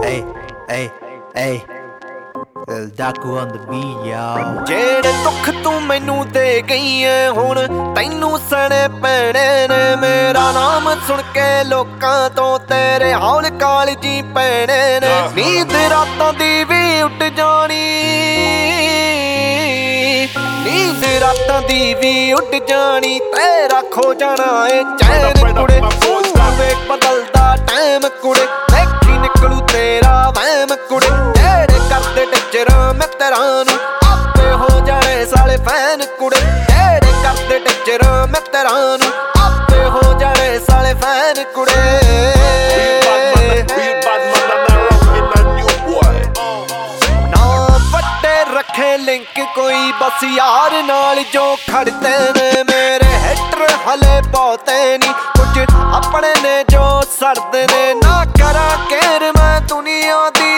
Hey, hey, hey. Lil Daku on the beat, yo. ਜਿਹੜੇ ਦੁੱਖ ਤੂੰ ਮੈਨੂੰ ਦੇ ਗਈ ਏ ਹੁਣ ਤੈਨੂੰ ਸਣੇ ਪੈਣੇ ਨੇ। ਮੇਰਾ ਨਾਮ ਸੁਣ ਕੇ ਲੋਕਾਂ ਤੋਂ ਤੇਰੇ ਹੌਲ ਕਾਲਜੀ ਪੈਣੇ ਨੇ। ਨੀਂਦ ਰਾਤਾਂ ਦੀ ਵੀ ਉੱਡ ਜਾਣੀ, ਨੀਂਦ ਰਾਤਾਂ ਦੀ ਵੀ ਉੱਡ ਜਾਣੀ। ਤੇਰਾ ਖੋ ਜਾਣਾ ਏ ਚੈਨ ਕੁੜੇ, ਤੂੰ ਵੇਖ ਬਦਲਦਾ ਟਾਈਮ ਕੁੜੇ। ਦੇਖੀ ਨਿਕਲੂ ਤੇਰਾ ਵਹਿਮ ਕੁੜੇ। ਜਿਹੜੇ ਕਰਦੇ ਟਿਚਰਾਂ ਮਿੱਤਰਾਂ ਨੂੰ ਆਪੇ ਹੋ ਜਾਣੇ ਸਾਲੇ ਫੈਨ ਕੁੜੇ। ਜਿਹੜੇ ਕਰਦੇ ਟਿਚਰਾਂ ਮਿੱਤਰਾਂ ਨੂੰ ਆਪੇ ਹੋ ਜਾਣੇ ਸਾਲੇ ਫੈਨ ਕੁੜੇ। ਨਾ ਵੱਡੇ ਰੱਖੇ ਲਿੰਕ ਕੋਈ ਬਸ ਯਾਰ ਨਾਲ ਜੋ ਖੜਦੇ ਨੇ। ਮੇਰੇ ਹੈਟਰ ਹਲੇ ਬਹੁਤੇ ਨੀ, ਕੁਝ ਆਪਣੇ ਨੇ ਜੋ ਸੜਦੇ ਨੇ। ਨਾ ਕਰਾਂ ਕੇਰ ਮੈਂ ਦੁਨੀਆ ਦੀ,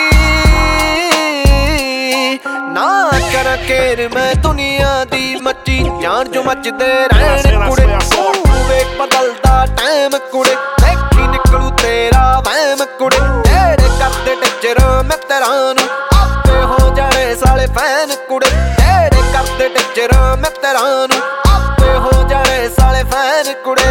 ਨਾ ਕਰਾਂ ਕੇਰ ਮੈਂ ਦੁਨੀਆ ਦੀ। ਮੱਚੀ ਜਾਣ ਜੋ ਮੱਚਦੇ ਰਹਿਣ ਕੁੜੇ। ਤੂੰ ਵੇਖ ਬਦਲਦਾ ਟਾਈਮ ਕੁੜੇ। ਦੇਖੀ ਨਿਕਲੂ ਤੇਰਾ ਵਹਿਮ ਕੁੜੇ। ਜਿਹੜੇ ਕਰਦੇ ਟਿਚਰਾਂ ਮਿੱਤਰਾਂ ਨੂੰ ਆਪੇ ਹੋ ਜਾਣੇ ਸਾਲੇ ਫੈਨ ਕੁੜੇ। ਜਿਹੜੇ ਕਰਦੇ ਟਿਚਰਾਂ ਮਿੱਤਰਾਂ ਨੂੰ ਆਪੇ ਹੋ ਜਾਣੇ ਸਾਲੇ ਫੈਨ ਕੁੜੇ।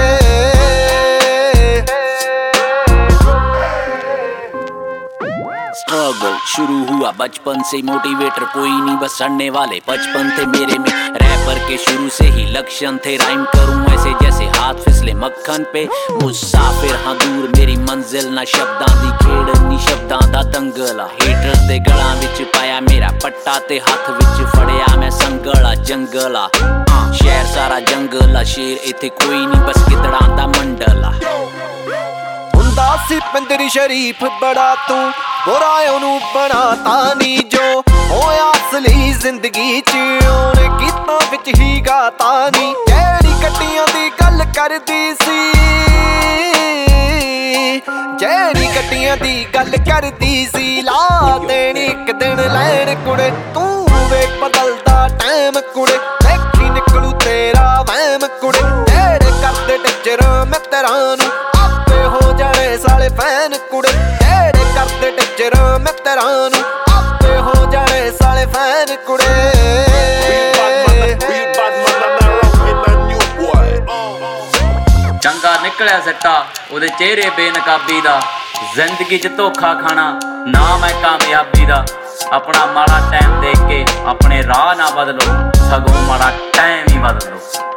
स्ट्रगल शुरू हुआ बचपन से, मोटिवेटर कोई नहीं बस सड़ने वाले बचपन थे मेरे में। रैपर के शुरू से ही लक्षण थे, राइम करूं ऐसे जैसे हाथ फिसले मक्खन पे। मुसाफिर हाँ दूर मेरी मंजिल, ना शब्दां दी खेड़ नी शब्दां दा दंगला। हेटर्स दे गलां विच पाया मेरा पट्टा ते हत्थ विच फड़िया मैं संगला जंगला। शहर सारा जंगला, शेर इत्थे कोई नहीं बस गिदड़ां दा मंडला। ਹੁੰਦਾ ਸੀ ਪਿੰਦਰੀ ਸ਼ਰੀਫ ਬੜਾ ਤੂੰ, ਬੁਰਾ ਉਹਨੂੰ ਬਣਾਤਾ ਨੀ। ਜੋ ਹੋਇਆ ਅਸਲੀ ਜ਼ਿੰਦਗੀ ਚ ਉਹਨੇ ਗੀਤਾਂ ਵਿੱਚ ਹੀ ਗਾਤਾ ਨੀ। ਜਿਹੜੀ ਗੱਡੀਆਂ ਦੀ ਗੱਲ ਕਰਦੀ ਸੀ, ਜਿਹੜੀ ਗੱਡੀਆਂ ਦੀ ਗੱਲ ਕਰਦੀ ਸੀ, ਲਾ ਦੇਣੀ ਇੱਕ ਦਿਨ ਲੈਣ ਕੁੜੇ। ਤੂੰ ਵੇਖ ਬਦਲਦਾ ਟਾਈਮ ਕੁੜੇ। ਦੇਖੀ ਨਿਕਲੂ ਤੇਰਾ ਵਹਿਮ ਕੁੜੇ। ਜਿਹੜੇ ਕਰਦੇ ਟਿਚਰਾਂ ਮਿੱਤਰਾਂ ਨੂੰ ਆਪੇ ਹੋ ਜਾਣੇ ਸਾਲੇ ਫੈਨ ਕੁੜੇ। ਜਿਹੜੇ ਕਰਦੇ ਟਿਚਰਾਂ ਮਿੱਤਰਾਂ ਨੂੰ ਆਪੇ ਹੋ ਜਾਣੇ ਸਾਲੇ ਫੈਨ ਕੁੜੇ। ਚੰਗਾ ਨਿਕਲਿਆ ਸਿੱਟਾ ਉਹਦੇ ਚਿਹਰੇ ਬੇਨਕਾਬੀ ਦਾ। ਜ਼ਿੰਦਗੀ 'ਚ ਧੋਖਾ ਖਾਣਾ ਨਾਮ ਹੈ ਕਾਮਯਾਬੀ ਦਾ। ਆਪਣਾ ਮਾੜਾ ਟਾਈਮ ਦੇਖ ਕੇ ਆਪਣੇ ਰਾਹ ਨਾ ਬਦਲੋ, ਸਗੋਂ ਮਾੜਾ ਟਾਈਮ ਹੀ ਬਦਲੋ।